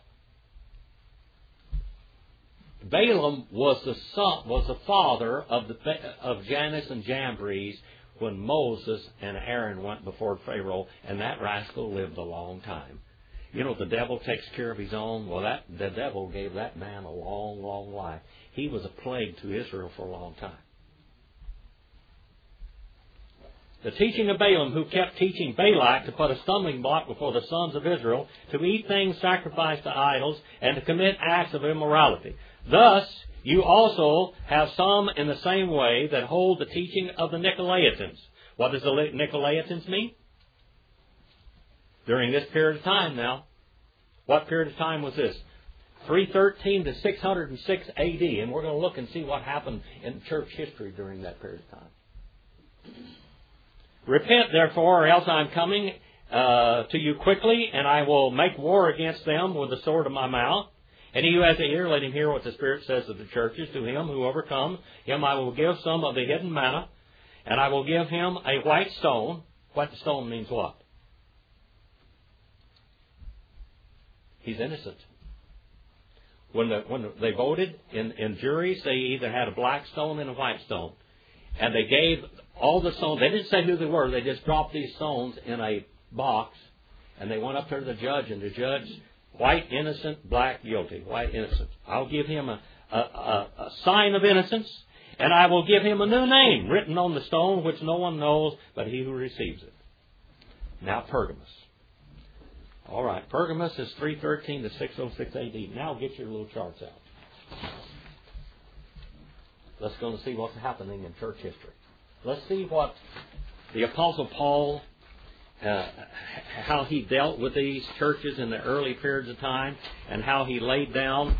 Balaam was the son, was the father of the of Jannes and Jambres when Moses and Aaron went before Pharaoh, and that rascal lived a long time. You know, the devil takes care of his own. Well, that the devil gave that man a long, long life. He was a plague to Israel for a long time. The teaching of Balaam, who kept teaching Balak to put a stumbling block before the sons of Israel, to eat things sacrificed to idols, and to commit acts of immorality. Thus, you also have some in the same way that hold the teaching of the Nicolaitans. What does the Nicolaitans mean? During this period of time now. What period of time was this? three thirteen to six oh six A D. And we're going to look and see what happened in church history during that period of time. Repent, therefore, or else I am coming uh, to you quickly, and I will make war against them with the sword of my mouth. And he who has an ear, let him hear what the Spirit says to the churches. To him who overcomes, him I will give some of the hidden manna, and I will give him a white stone. White stone means what? He's innocent. When the, when they voted in, in juries, they either had a black stone and a white stone. And they gave all the stones. They didn't say who they were. They just dropped these stones in a box. And they went up there to the judge. And the judge, white, innocent, black, guilty. White, innocent. I'll give him a, a, a, a sign of innocence. And I will give him a new name written on the stone, which no one knows but he who receives it. Now Pergamos. All right, Pergamos is three thirteen to six oh six A D. Now get your little charts out. let's go to see what's happening in church history. Let's see what the Apostle Paul, uh, how he dealt with these churches in the early periods of time, and how he laid down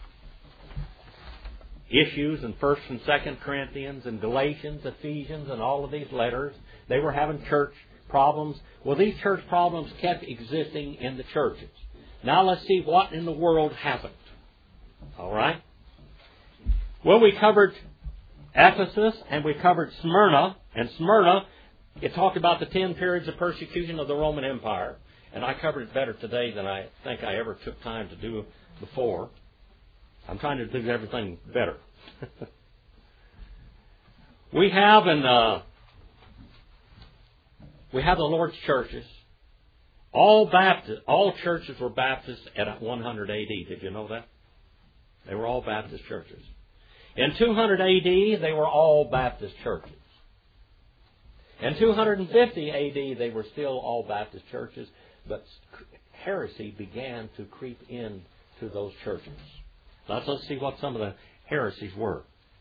issues in First and Second Corinthians and Galatians, Ephesians, and all of these letters. They were having church problems. Well, these church problems kept existing in the churches. Now let's see what in the world happened. All right? Well, we covered Ephesus and we covered Smyrna. And Smyrna, it talked about the ten periods of persecution of the Roman Empire. And I covered it better today than I think I ever took time to do before. I'm trying to do everything better. we have in uh, we have the Lord's churches. All Baptist, all churches were Baptist at one hundred A D. Did you know that? They were all Baptist churches. In two hundred A D, they were all Baptist churches. In two hundred fifty A D, they were still all Baptist churches, but heresy began to creep into those churches. Let's, let's see what some of the heresies were.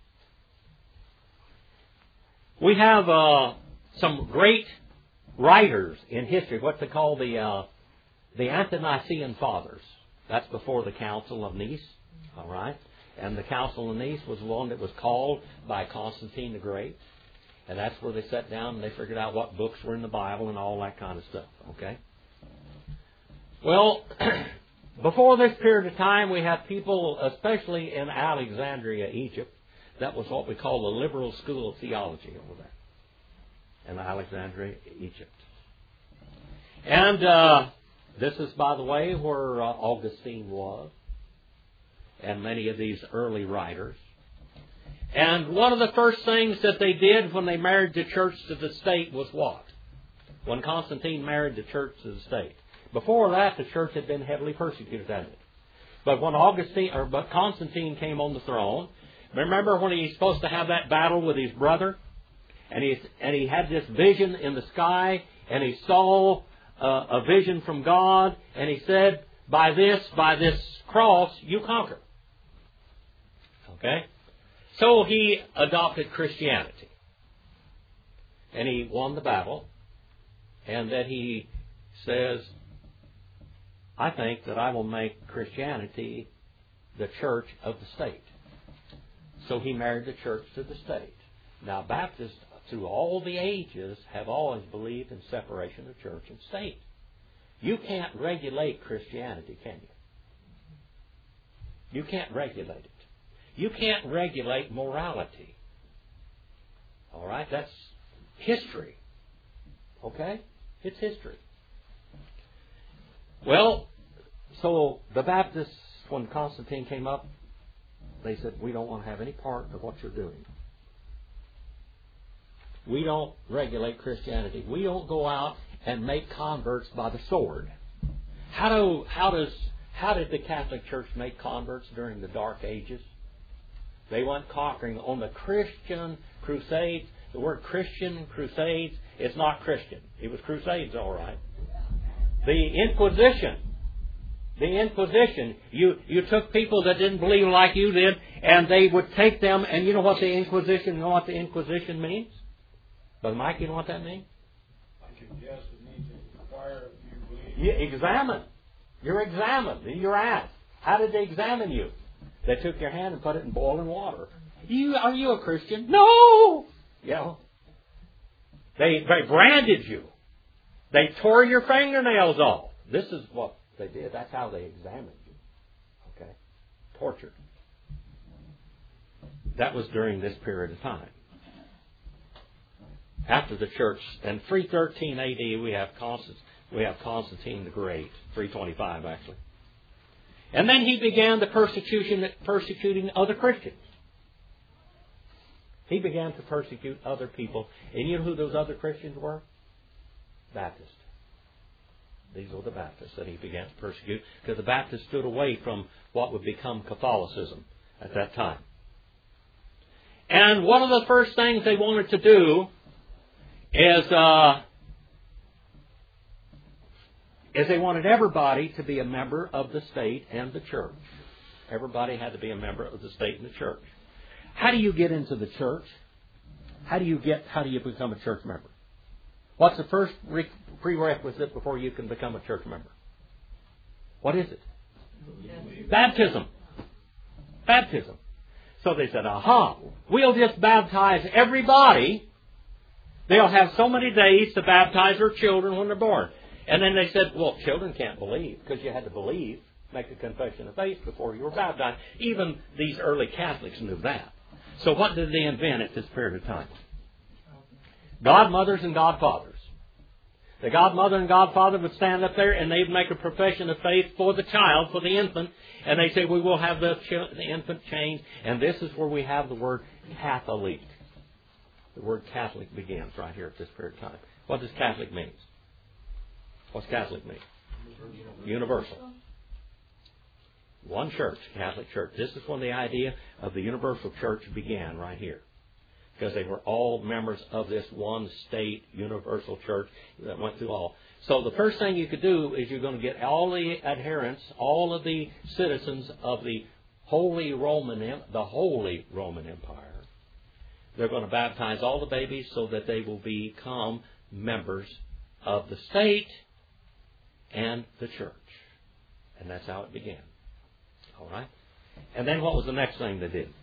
We have uh, some great writers in history, what they call the uh, the Ante-Nicene Fathers. That's before the Council of Nice, all right? And the Council of Nice was one that was called by Constantine the Great. And that's where they sat down and they figured out what books were in the Bible and all that kind of stuff, okay? Well, before this period of time, we have people, especially in Alexandria, Egypt, that was what we call the liberal school of theology over there in Alexandria, Egypt. And uh, this is, by the way, where uh, Augustine was and many of these early writers. And one of the first things that they did when they married the church to the state was what? When Constantine married the church to the state. Before that, the church had been heavily persecuted, hadn't it? But when Augustine or but Constantine came on the throne, remember when he's supposed to have that battle with his brother, and he and he had this vision in the sky, and he saw uh, a vision from God, and he said, "By this, by this cross, you conquer." Okay, so he adopted Christianity, and he won the battle, and then he says, I think that I will make Christianity the church of the state. So he married the church to the state. Now, Baptists, through all the ages, have always believed in separation of church and state. You can't regulate Christianity, can you? You can't regulate it. You can't regulate morality. All right? That's history. Okay? It's history. Well, so the Baptists, when Constantine came up, they said, we don't want to have any part of what you're doing. We don't regulate Christianity. We don't go out and make converts by the sword. How do how does how did the Catholic Church make converts during the Dark Ages? They went conquering on the Christian crusades. The word Christian crusades is not Christian. It was crusades, all right. The Inquisition. The Inquisition. You, you took people that didn't believe like you did, and they would take them, and you know what the Inquisition, you know what the Inquisition means? Brother Mike, you know what that means? I can guess it means to inquire if you believe. You examine. You're examined. You're asked. How did they examine you? They took your hand and put it in boiling water. You, are you a Christian? No! You know. They, they branded you. They tore your fingernails off. This is what they did. That's how they examined you. Okay? Tortured. That was during this period of time. After the church, in three thirteen A D, we have Constantine, we have Constantine the Great, three twenty-five actually. And then he began the persecution, persecuting other Christians. He began to persecute other people. And you know who those other Christians were? Baptists. These were the Baptists that he began to persecute, because the Baptists stood away from what would become Catholicism at that time. And one of the first things they wanted to do is, uh, is they wanted everybody to be a member of the state and the church. Everybody had to be a member of the state and the church. How do you get into the church? How do you get? How do you become a church member? What's the first re- prerequisite before you can become a church member? What is it? Baptism. Baptism. So they said, aha, we'll just baptize everybody. They'll have so many days to baptize their children when they're born. And then they said, well, children can't believe, because you had to believe, make a confession of faith before you were baptized. Even these early Catholics knew that. So what did they invent at this period of time? Godmothers and godfathers. The godmother and godfather would stand up there and they'd make a profession of faith for the child, for the infant. And they say, we will have the, ch- the infant changed. And this is where we have the word Catholic. The word Catholic begins right here at this period of time. What does Catholic mean? What's Catholic mean? Universal. One church, Catholic Church. This is when the idea of the universal church began right here. Because they were all members of this one state universal church that went through all. So the first thing you could do is you're going to get all the adherents, all of the citizens of the Holy Roman, the Holy Roman Empire. They're going to baptize all the babies so that they will become members of the state and the church. And that's how it began. All right? And then what was the next thing they did?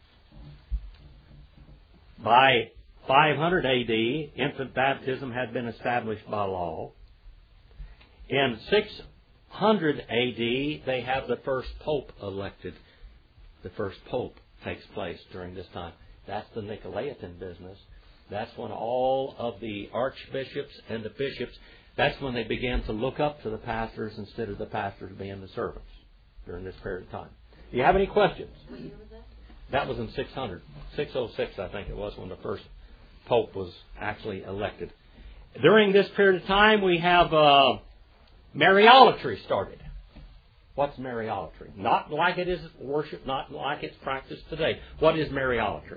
By five hundred A D, infant baptism had been established by law. In six hundred A D, they have the first pope elected. The first pope takes place during this time. That's the Nicolaitan business. That's when all of the archbishops and the bishops, that's when they began to look up to the pastors instead of the pastors being the servants during this period of time. Do you have any questions? What year was that? That was in six hundred. six oh six, I think it was, when the first pope was actually elected. During this period of time, we have uh, Mariolatry started. What's Mariolatry? Not like it is worship, not like it's practiced today. What is Mariolatry?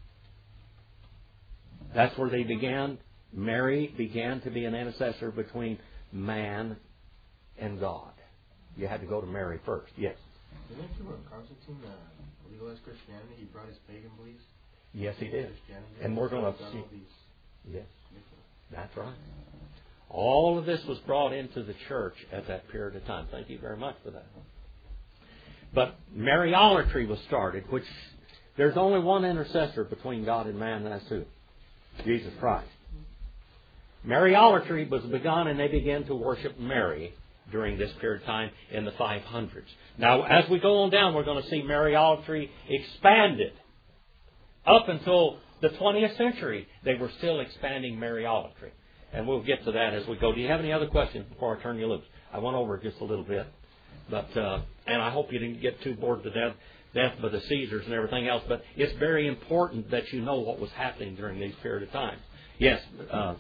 That's where they began. Mary began to be an intercessor between man and God. You had to go to Mary first. Yes? Didn't you when Constantine uh, legalized Christianity, he brought his pagan beliefs? Yes, he did. And we're going to see. Yes, that's right. All of this was brought into the church at that period of time. Thank you very much for that. But Mariolatry was started, which there's only one intercessor between God and man, and that's who? Jesus Christ. Mariolatry was begun, and they began to worship Mary during this period of time in the five hundreds. Now, as we go on down, we're going to see Mariolatry expanded. Up until the twentieth century, they were still expanding Mariolatry. And we'll get to that as we go. Do you have any other questions before I turn you loose? I went over just a little bit. but uh, And I hope you didn't get too bored to death, death by the Caesars and everything else. But it's very important that you know what was happening during these period of time. Yes? Uh,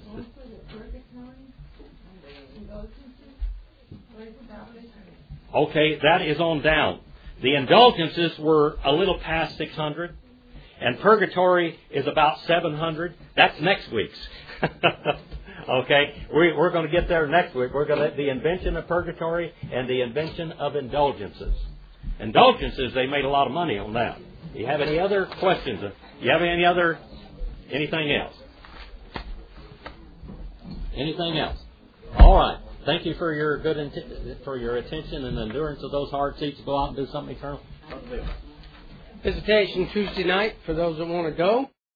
okay, that is on down. The indulgences were a little past six hundred. And purgatory is about seven hundred. That's next week's. Okay, we, we're going to get there next week. We're going to the invention of purgatory and the invention of indulgences. Indulgences, they made a lot of money on that. Do you have any other questions? Do you have any other anything else? Anything else? All right. Thank you for your good int- for your attention and endurance of those hard seats. Go out and do something eternal. Visitation Tuesday night for those that want to go.